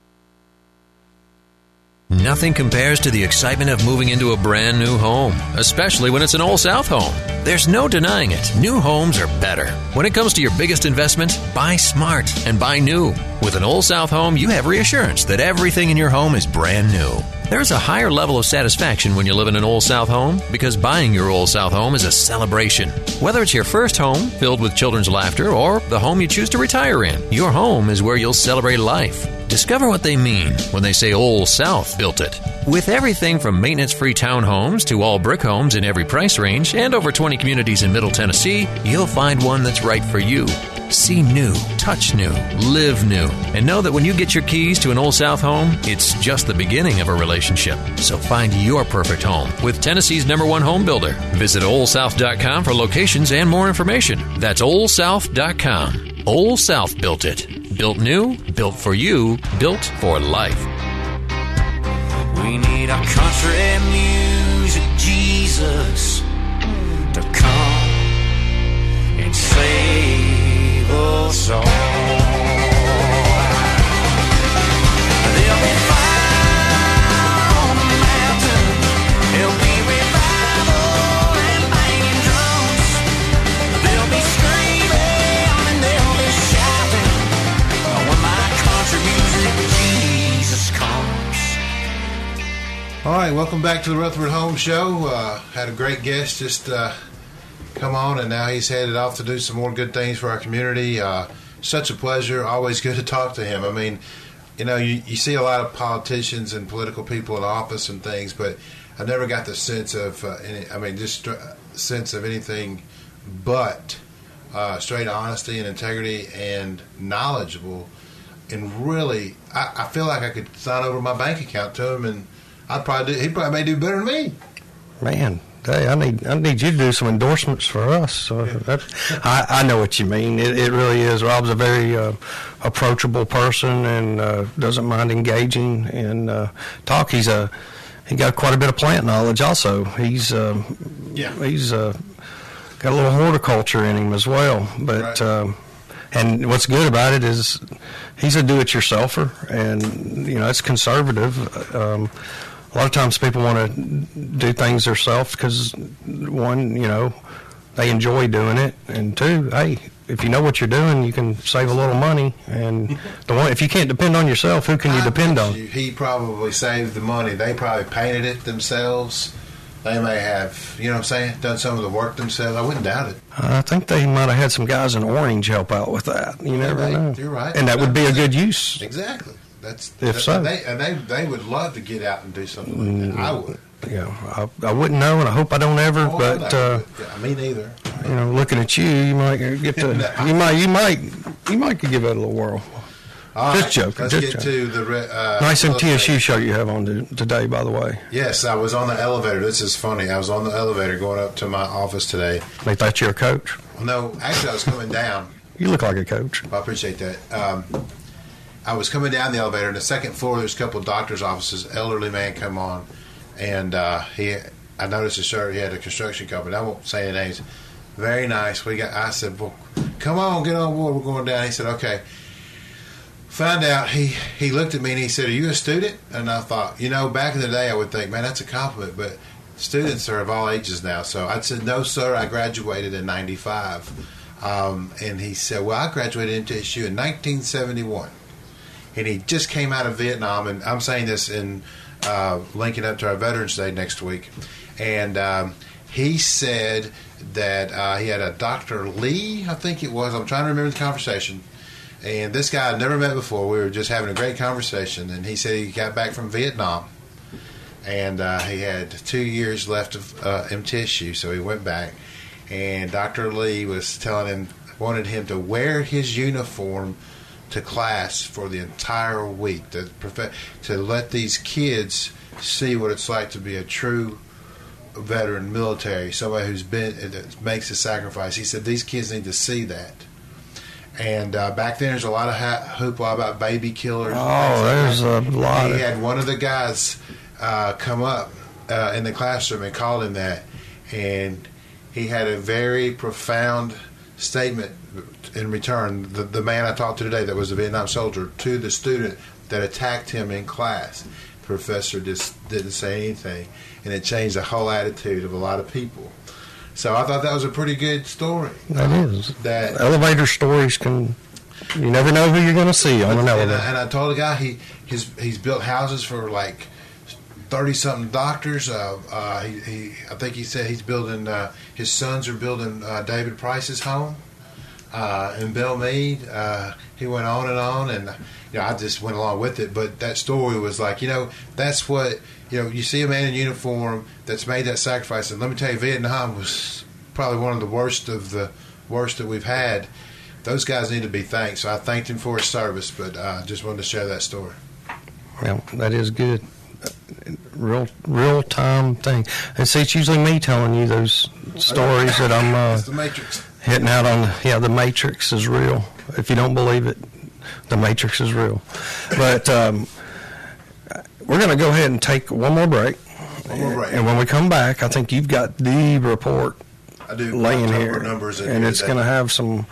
Nothing compares to the excitement of moving into a brand new home, especially when it's an Old South home. There's no denying it. New homes are better. When it comes to your biggest investment, buy smart and buy new. With an Old South home, you have reassurance that everything in your home is brand new. There's a higher level of satisfaction when you live in an Old South home because buying your Old South home is a celebration. Whether it's your first home filled with children's laughter or the home you choose to retire in, your home is where you'll celebrate life. Discover what they mean when they say Old South built it. With everything from maintenance-free townhomes to all brick homes in every price range and over twenty communities in Middle Tennessee, you'll find one that's right for you. See new, touch new, live new, and know that when you get your keys to an Old South home, it's just the beginning of a relationship. So find your perfect home with Tennessee's number one home builder. Visit old south dot com for locations and more information. That's old south dot com. Old South built it. Built new, built for you, built for life. We need a country music Jesus to come and save us all. There'll be fire on the mountain. There'll be revival and banging drums. There'll be screaming and there'll be shouting when my country music Jesus comes. All right, welcome back to the Rutherford Home Show. Uh, had a great guest just uh, come on, and now he's headed off to do some more good things for our community. Uh, such a pleasure. Always good to talk to him. I mean, you know, you, you see a lot of politicians and political people in office and things, but I never got the sense of, uh, any, I mean, just uh, sense of anything but uh, straight honesty and integrity and knowledgeable. And really, I, I feel like I could sign over my bank account to him, and I'd probably do, he probably may do better than me. Man, hey, I need I need you to do some endorsements for us. So that, I, I know what you mean. It, it really is. Rob's a very uh, approachable person and uh, doesn't mind engaging in uh, talk. He's a he got quite a bit of plant knowledge. Also, he's uh, yeah he's uh, got a little horticulture in him as well. But right. um, and what's good about it is he's a do-it-yourselfer, and you know it's conservative. Um, A lot of times people want to do things themselves because, one, you know, they enjoy doing it, and two, hey, if you know what you're doing, you can save a little money. And the one, if you can't depend on yourself, who can you I depend bet on? you He probably saved the money. They probably painted it themselves. They may have, you know what I'm saying, done some of the work themselves. I wouldn't doubt it. I think they might have had some guys in Orange help out with that. You never they, know. You're right. And that would be a good use. Exactly. That's if that, so. And they, and they they would love to get out and do something like that. I would. Yeah, I, I wouldn't know, and I hope I don't ever. Oh, but no, uh, yeah, me neither. You know, looking at you, you might get to. you might, you might, you might could give it a little whirl. All just right, joking. Let's just get joking. to the uh, nice M T S U show you have on to, today, by the way. Yes, I was on the elevator. This is funny. I was on the elevator going up to my office today. They thought you were a coach. No, actually, I was coming down. You look like a coach. Well, I appreciate that. Um, I was coming down the elevator, and the second floor, there's a couple of doctors' offices. Elderly man come on, and uh, he. I noticed his shirt. He had a construction company. I won't say any names. Very nice. We got. I said, "Well, come on, get on board. We're going down." He said, "Okay." Found out he he looked at me and he said, "Are you a student?" And I thought, you know, back in the day, I would think, man, that's a compliment, but students are of all ages now. So I said, "No, sir. I graduated in ninety-five." Um, and he said, "Well, I graduated M T S U in nineteen seventy-one." And he just came out of Vietnam, and I'm saying this in uh, linking up to our Veterans Day next week. And um, he said that uh, he had a Doctor Lee, I think it was. I'm trying to remember the conversation. And this guy I'd never met before. We were just having a great conversation. And he said he got back from Vietnam, and uh, he had two years left of uh, M T S U, so he went back. And Doctor Lee was telling him, wanted him to wear his uniform to class for the entire week, to, to let these kids see what it's like to be a true veteran military, somebody who's been, that makes a sacrifice. He said these kids need to see that. And uh, back then, there's a lot of ha- hoopla about baby killers. Oh, there's a lot. He of... had one of the guys uh, come up uh, in the classroom and called him that, and he had a very profound statement in return. The, the man I talked to today that was a Vietnam soldier, to the student that attacked him in class. The professor just didn't say anything, and it changed the whole attitude of a lot of people. So I thought that was a pretty good story. That is. That elevator stories can, you never know who you're going to see on an and elevator. I, and I told the guy he he's, he's built houses for like thirty-something doctors. Uh, uh, he, he I think he said he's building, uh, his sons are building uh, David Price's home uh, in Belmead. Uh, he went on and on, and you know, I just went along with it. But that story was like, you know, that's what, you know, you see a man in uniform that's made that sacrifice. And let me tell you, Vietnam was probably one of the worst of the worst that we've had. Those guys need to be thanked. So I thanked him for his service, but I uh, just wanted to share that story. Well, that is good. Real, real time thing. And see, it's usually me telling you those stories that I'm uh, it's the Matrix. hitting out on. The, yeah, the Matrix is real. If you don't believe it, the Matrix is real. But um, we're going to go ahead and take one more break. One more break. And when we come back, I think you've got the report I do. laying October here, numbers in and here it's today. going to have some.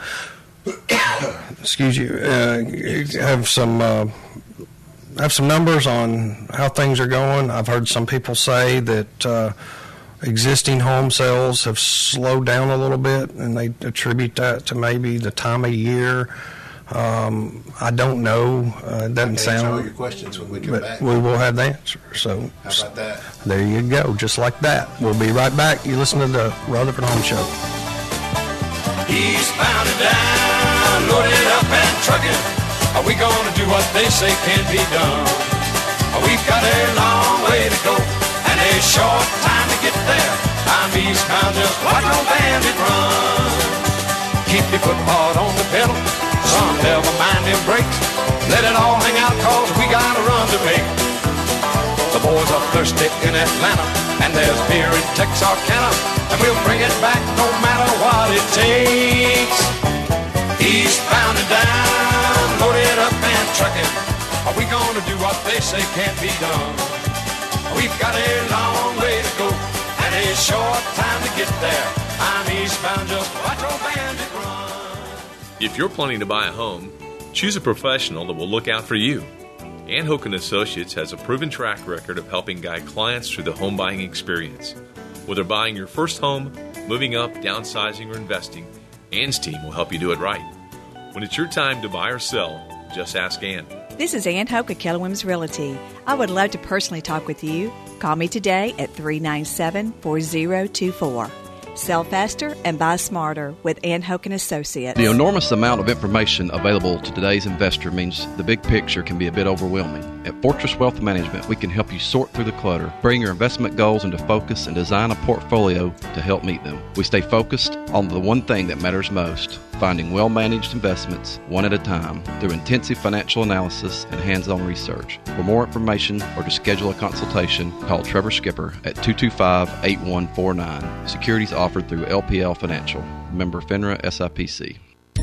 excuse you. Uh, have some. Uh, have some numbers on how things are going. I've heard some people say that uh, existing home sales have slowed down a little bit, and they attribute that to maybe the time of year. Um, I don't know. Uh, it doesn't I can sound. answer all your questions when we come but back. we will have the answer. So How about that? there you go, just like that. We'll be right back. You listen to the Rutherford Home Show. He's bound and down, loaded up and trucking. Are we gonna do what they say can't be done? We've got a long way to go and a short time to get there. I'm eastbound, just watch no bandit run. Keep your foot hard on the pedal, son, never mind them brakes. Let it all hang out, cause we got a run to make. The boys are thirsty in Atlanta, and there's beer in Texarkana, and we'll bring it back no matter what it takes. Eastbound and down, loaded up and trucking. Are we gonna do what they say can't be done? We've got a long way to go, and a short time to get there. I'm eastbound, just watch old bandit run. If you're planning to buy a home, choose a professional that will look out for you. Ann Hoke and Associates has a proven track record of helping guide clients through the home buying experience. Whether buying your first home, moving up, downsizing, or investing, Ann's team will help you do it right. When it's your time to buy or sell, just ask Ann. This is Ann Hoke of Keller Williams Realty. I would love to personally talk with you. Call me today at three nine seven, four zero two four. Sell faster and buy smarter with Ann Hoke and Associates. The enormous amount of information available to today's investor means the big picture can be a bit overwhelming. At Fortress Wealth Management, we can help you sort through the clutter, bring your investment goals into focus, and design a portfolio to help meet them. We stay focused on the one thing that matters most, finding well-managed investments one at a time through intensive financial analysis and hands-on research. For more information or to schedule a consultation, call Trevor Skipper at two two five, eight one four nine. Securities offered through L P L Financial. Member FINRA S I P C.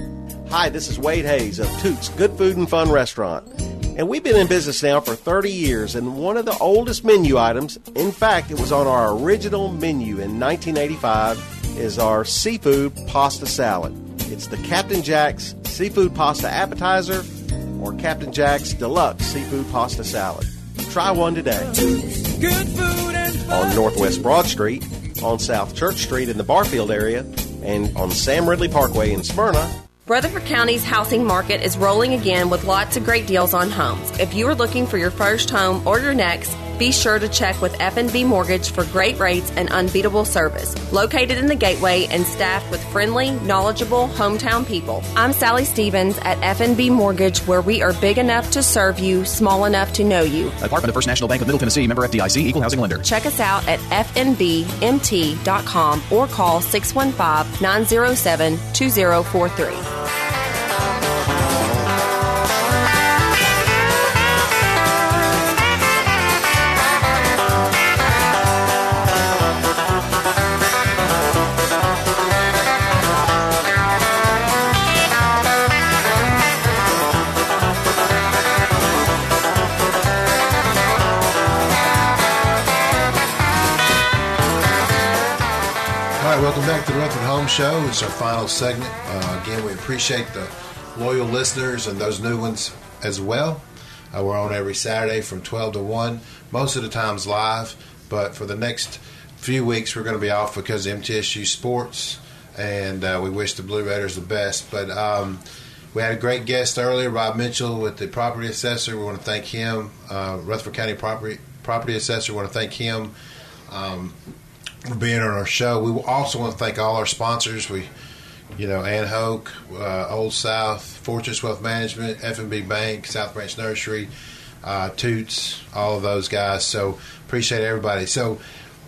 Hi, this is Wade Hayes of Toots Good Food and Fun Restaurant. And we've been in business now for thirty years, and one of the oldest menu items, in fact, it was on our original menu in nineteen eighty-five, is our seafood pasta salad. It's the Captain Jack's Seafood Pasta Appetizer or Captain Jack's Deluxe Seafood Pasta Salad. Try one today. Good food and fun. On Northwest Broad Street, on South Church Street in the Barfield area, and on Sam Ridley Parkway in Smyrna. Rutherford County's housing market is rolling again with lots of great deals on homes. If you are looking for your first home or your next, be sure to check with F and B Mortgage for great rates and unbeatable service. Located in the Gateway and staffed with friendly, knowledgeable hometown people. I'm Sally Stevens at F and B Mortgage, where we are big enough to serve you, small enough to know you. A Department of First National Bank of Middle Tennessee, member F D I C, equal housing lender. Check us out at f n b m t dot com or call six one five, nine zero seven, two zero four three. Welcome back to the Rutherford Home Show. It's our final segment. Uh, again, we appreciate the loyal listeners and those new ones as well. Uh, we're on every Saturday from twelve to one, most of the times live, but for the next few weeks we're going to be off because of M T S U sports, and uh, we wish the Blue Raiders the best. But um, we had a great guest earlier, Rob Mitchell with the property assessor. We want to thank him. Uh, Rutherford County property, property assessor, we want to thank him. Um, for being on our show. We also want to thank all our sponsors. We, you know, Ann Hoke, uh, Old South, Fortress Wealth Management, F and B Bank, South Branch Nursery, uh, Toots, all of those guys. So appreciate everybody. So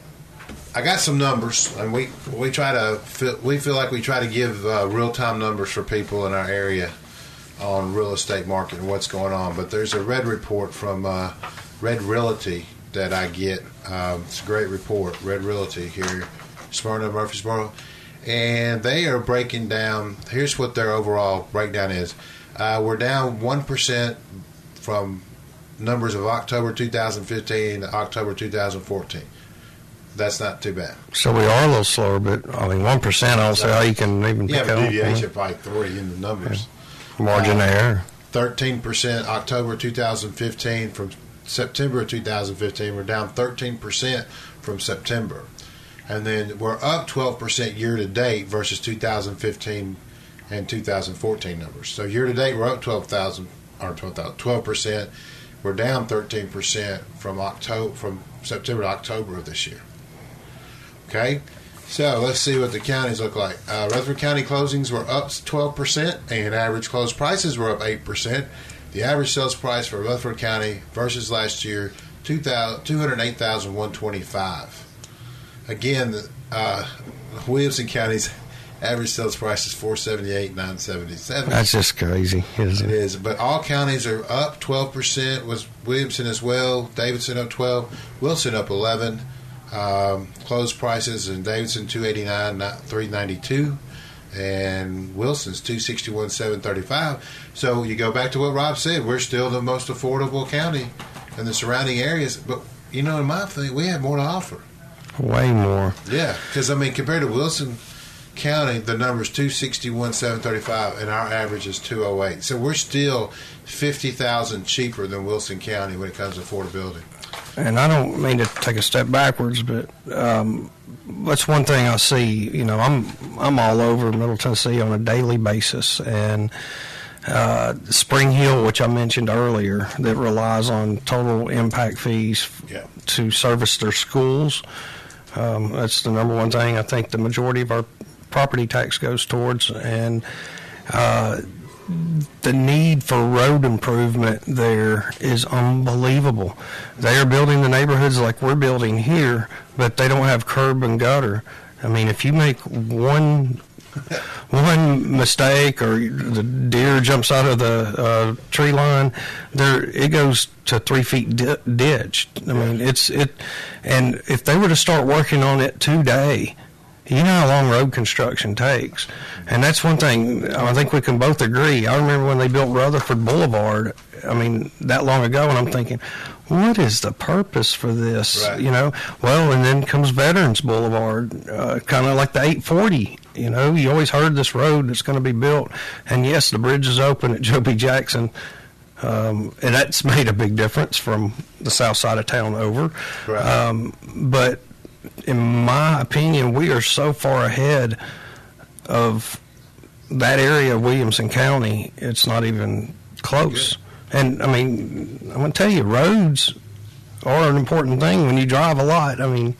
I got some numbers, and we we try to feel, we feel like we try to give uh, real time numbers for people in our area on real estate market and what's going on. But there's a red report from uh, Red Realty that I get. Um, it's a great report, Red Realty here, Smyrna, Murfreesboro, and they are breaking down. Here's what their overall breakdown is. Uh, we're down one percent from numbers of October two thousand fifteen to October two thousand fourteen. That's not too bad. So we are a little slower, but I mean, one percent, I don't see how you can even pick up. Yeah, deviation of like three in the numbers. Yeah. Margin uh, error. thirteen percent October two thousand fifteen from September of two thousand fifteen. We're down thirteen percent from September. And then we're up twelve percent year to date versus two thousand fifteen and two thousand fourteen numbers. So year to date, we're up twelve thousand or twelve percent. We're down thirteen percent from October, from September to October of this year. Okay, so let's see what the counties look like. Uh, Rutherford County closings were up twelve percent, and average closed prices were up eight percent. The average sales price for Rutherford County versus last year, two hundred eight thousand one hundred twenty-five dollars. Again, the, uh, Williamson County's average sales price is four seventy eight nine seventy seven. That's just crazy, isn't it? It is. But all counties are up twelve percent. Was Williamson as well? Davidson up twelve. Wilson up eleven. Um, closed prices in Davidson two eighty nine three ninety two, and Wilson's two sixty one seven thirty five. So you go back to what Rob said. We're still the most affordable county in the surrounding areas. But you know, in my thing, we have more to offer. Way more. Yeah, because I mean, compared to Wilson County, the number is two sixty one seven thirty five, and our average is two oh eight. So we're still fifty thousand cheaper than Wilson County when it comes to affordability. And I don't mean to take a step backwards, but um, that's one thing I see. You know, I'm I'm all over Middle Tennessee on a daily basis, and uh, Spring Hill, which I mentioned earlier, that relies on total impact fees yeah. to service their schools. Um, that's the number one thing I think the majority of our property tax goes towards, and uh, the need for road improvement there is unbelievable. They are building the neighborhoods like we're building here, but they don't have curb and gutter. I mean, if you make one one mistake or the deer jumps out of the uh, tree line, there it goes to three feet di- ditch. I mean, it's it, and if they were to start working on it today, you know how long road construction takes. And that's one thing I think we can both agree. I remember when they built Rutherford Boulevard, I mean, that long ago, and I'm thinking, what is the purpose for this? Right. You know, well, and then comes Veterans Boulevard, uh, kind of like the eight forty. You know, you always heard this road that's going to be built. And yes, the bridge is open at Joe B. Jackson. Um, and that's made a big difference from the south side of town over. Right. Um, but in my opinion, we are so far ahead of that area of Williamson County, it's not even close. Good. And, I mean, I'm going to tell you, roads are an important thing when you drive a lot. I mean,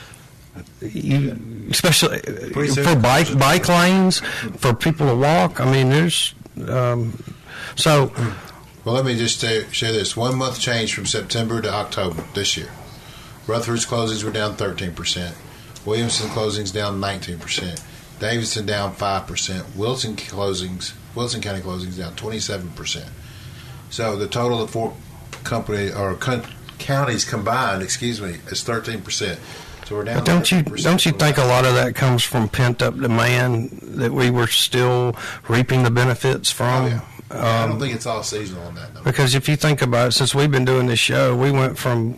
you, especially for bike bike lanes, for people to walk. I mean, there's um, so. Well, let me just say, share this. One month change from September to October this year. Rutherford's closings were down thirteen percent. Williamson closings down nineteen percent. Davidson down five percent. Wilson closings, Wilson County closings down twenty-seven percent. So the total of four company or con- counties combined, excuse me, is thirteen percent. So we're down. But don't you don't you think a lot of that comes from pent up demand that we were still reaping the benefits from? Oh, yeah. Um, I don't think it's all seasonal on that number. Because if you think about it, since we've been doing this show, we went from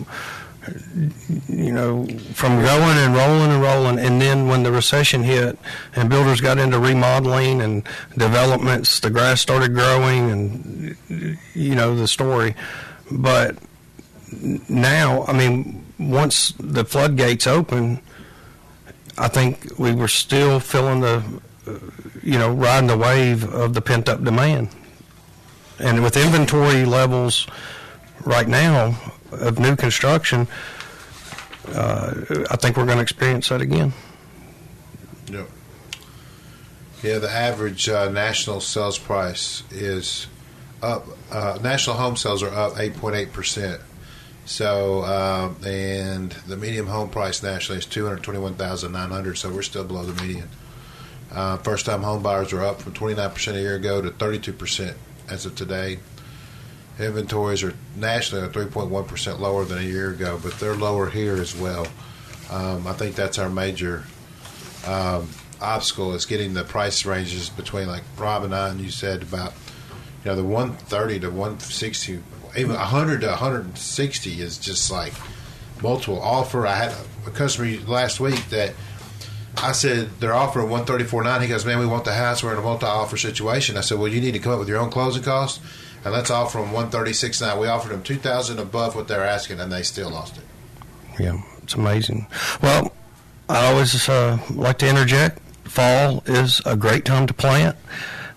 you know, from going and rolling and rolling, and then when the recession hit and builders got into remodeling and developments, the grass started growing, and you know the story. But now, I mean, once the floodgates open, I think we were still feeling the, you know, riding the wave of the pent-up demand. And with inventory levels right now of new construction, uh, I think we're going to experience that again. Yep. Yeah, the average uh, national sales price is up. Uh, national home sales are up eight point eight percent. So, uh, and the median home price nationally is two hundred twenty-one thousand nine hundred dollars, so we're still below the median. Uh, first-time home buyers are up from twenty-nine percent a year ago to thirty-two percent as of today. Inventories are nationally are three point one percent lower than a year ago, but they're lower here as well. Um, I think that's our major um, obstacle is getting the price ranges between, like Rob and I and you said, about, you know, the one thirty to one sixty, even one hundred to one hundred sixty is just like multiple offer. I had a customer last week that I said they're offering one thirty-four nine. He goes, man, we want the house. We're in a multi-offer situation. I said, well, you need to come up with your own closing costs, and let's offer them one thirty-six nine. We offered them two thousand above what they're asking, and they still lost it. Yeah, it's amazing. Well, I always uh, like to interject. Fall is a great time to plant.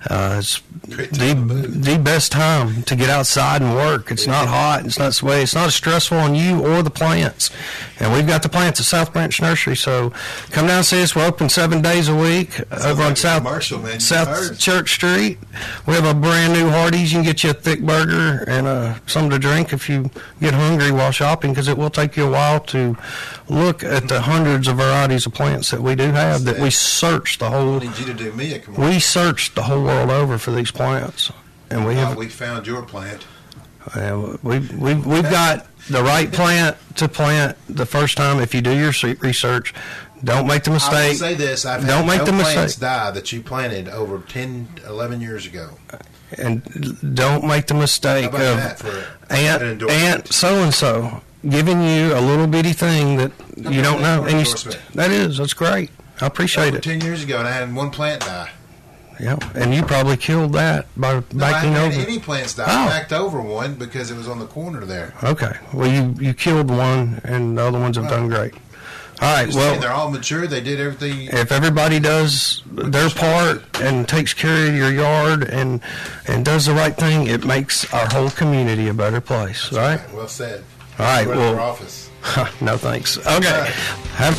Uh, it's the the best time to get outside and work. It's not hot. It's not sweaty. It's not as stressful on you or the plants. And we've got the plants at South Branch Nursery. So come down and see us. We're open seven days a week over on South South Church Street. We have a brand new Hardee's. You can get you a thick burger and uh, something to drink if you get hungry while shopping, because it will take you a while to look at the hundreds of varieties of plants that we do have. That we search the whole. I need you to do me a commercial. We searched the whole world over for these plants, and we have. Uh, we found your plant. Uh, we we we've got the right plant to plant the first time. If you do your research, don't make the mistake. I will say this: I've don't had make no the plants mistake. die that you planted over ten, eleven years ago. And don't make the mistake How about of that for aunt an endorsement? aunt so and so giving you a little bitty thing that you don't know, and you st- that is that's great. I appreciate over it. Ten years ago, and I had one plant die. Yeah, and you probably killed that by No, backing I hadn't over. had any plants die. Oh. I backed over one because it was on the corner there. Okay, well you you killed one, and the other ones have done great. All right, Just well saying, they're all mature. They did everything. if everybody does their part and takes care of your yard and and does the right thing, it makes our whole community a better place. All right. Well said. All right. Run Well, for office. no thanks. Okay. Have.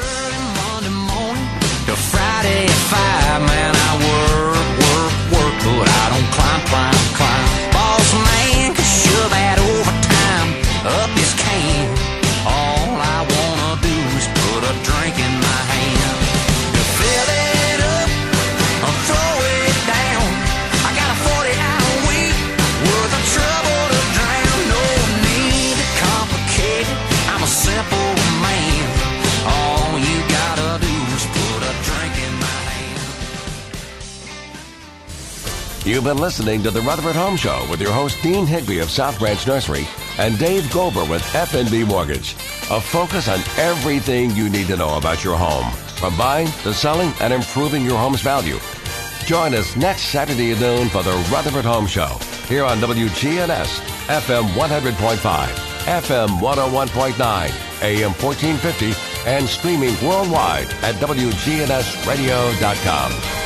To Friday at five, man, I work, work, work, but I don't climb, climb, climb. Boss man can shove that overtime up his can. All I wanna do is put a drink in my hand. To fill it up or throw it down. I got a forty-hour week worth of trouble to drown. No need to complicate it. I'm a simple man. All you gotta do is put a drink in my hand. You've been listening to the Rutherford Home Show with your host Dean Higby of South Branch Nursery and Dave Gober with F N B Mortgage. A focus on everything you need to know about your home, from buying to selling and improving your home's value. Join us next Saturday at noon for the Rutherford Home Show here on W G N S, F M one hundred point five, F M one oh one point nine, A M fourteen fifty, and streaming worldwide at W G N S radio dot com.